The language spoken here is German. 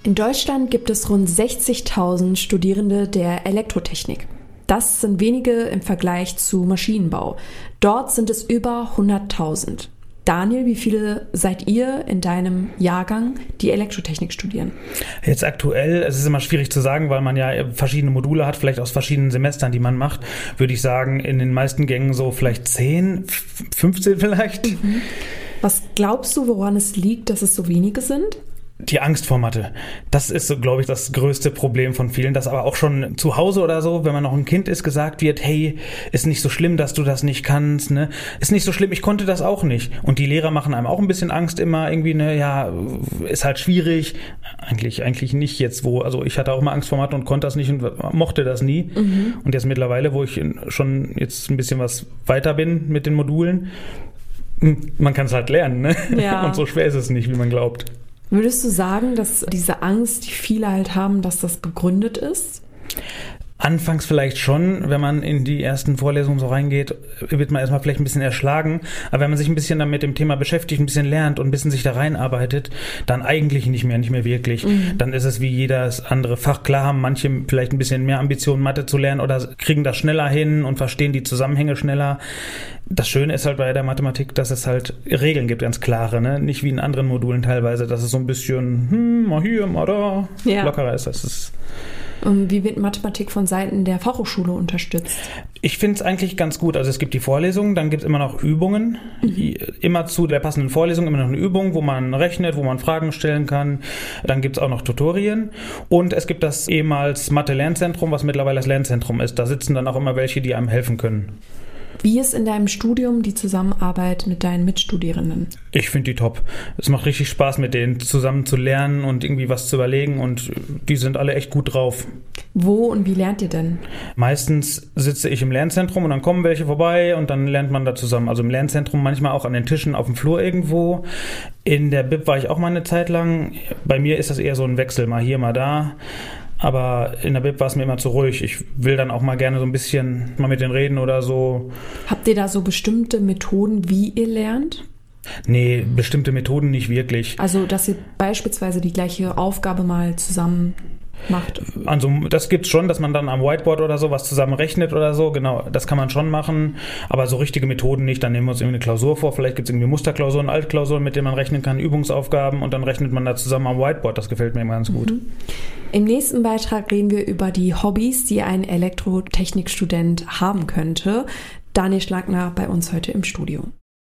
In Deutschland gibt es rund 60.000 Studierende der Elektrotechnik. Das sind wenige im Vergleich zu Maschinenbau. Dort sind es über 100.000. Daniel, wie viele seid ihr in deinem Jahrgang, die Elektrotechnik studieren? Jetzt aktuell, es ist immer schwierig zu sagen, weil man ja verschiedene Module hat, vielleicht aus verschiedenen Semestern, die man macht, würde ich sagen, in den meisten Gängen so vielleicht 10, 15 vielleicht. Mhm. Was glaubst du, woran es liegt, dass es so wenige sind? Die Angst vor Mathe. Das ist so, glaube ich, das größte Problem von vielen, dass aber auch schon zu Hause oder so, wenn man noch ein Kind ist, gesagt wird, hey, ist nicht so schlimm, dass du das nicht kannst, ne? Ist nicht so schlimm, ich konnte das auch nicht. Und die Lehrer machen einem auch ein bisschen Angst immer irgendwie, ne, ja, ist halt schwierig. Eigentlich nicht jetzt, also ich hatte auch immer Angst vor Mathe und konnte das nicht und mochte das nie. Mhm. Und jetzt mittlerweile, wo ich schon jetzt ein bisschen was weiter bin mit den Modulen, man kann es halt lernen, ne? Ja. Und so schwer ist es nicht, wie man glaubt. Würdest du sagen, dass diese Angst, die viele halt haben, dass das begründet ist? Anfangs vielleicht schon, wenn man in die ersten Vorlesungen so reingeht, wird man erstmal vielleicht ein bisschen erschlagen. Aber wenn man sich ein bisschen dann mit dem Thema beschäftigt, ein bisschen lernt und ein bisschen sich da reinarbeitet, dann eigentlich nicht mehr wirklich. Mhm. Dann ist es wie jedes andere Fach. Klar haben manche vielleicht ein bisschen mehr Ambitionen, Mathe zu lernen oder kriegen das schneller hin und verstehen die Zusammenhänge schneller. Das Schöne ist halt bei der Mathematik, dass es halt Regeln gibt, ganz klare, ne? Nicht wie in anderen Modulen teilweise, dass es so ein bisschen mal hier, mal da, lockerer ist. Das ist. Und wie wird Mathematik von Seiten der Fachhochschule unterstützt? Ich finde es eigentlich ganz gut. Also es gibt die Vorlesungen, dann gibt es immer noch Übungen. Immer zu der passenden Vorlesung immer noch eine Übung, wo man rechnet, wo man Fragen stellen kann. Dann gibt es auch noch Tutorien. Und es gibt das ehemals Mathe-Lernzentrum, was mittlerweile das Lernzentrum ist. Da sitzen dann auch immer welche, die einem helfen können. Wie ist in deinem Studium die Zusammenarbeit mit deinen Mitstudierenden? Ich finde die top. Es macht richtig Spaß, mit denen zusammen zu lernen und irgendwie was zu überlegen und die sind alle echt gut drauf. Wo und wie lernt ihr denn? Meistens sitze ich im Lernzentrum und dann kommen welche vorbei und dann lernt man da zusammen. Also im Lernzentrum manchmal auch an den Tischen auf dem Flur irgendwo. In der BIP war ich auch mal eine Zeit lang. Bei mir ist das eher so ein Wechsel, mal hier, mal da. Aber in der BIP war es mir immer zu ruhig. Ich will dann auch mal gerne so ein bisschen mal mit denen reden oder so. Habt ihr da so bestimmte Methoden, wie ihr lernt? Nee, bestimmte Methoden nicht wirklich. Also, dass ihr beispielsweise die gleiche Aufgabe mal zusammen macht? Also das gibt's schon, dass man dann am Whiteboard oder so was zusammen rechnet oder so. Genau, das kann man schon machen. Aber so richtige Methoden nicht. Dann nehmen wir uns irgendwie eine Klausur vor. Vielleicht gibt's irgendwie Musterklausuren, Altklausuren, mit denen man rechnen kann, Übungsaufgaben. Und dann rechnet man da zusammen am Whiteboard. Das gefällt mir immer ganz gut. Im nächsten Beitrag reden wir über die Hobbys, die ein Elektrotechnikstudent haben könnte. Daniel Schlagner bei uns heute im Studio.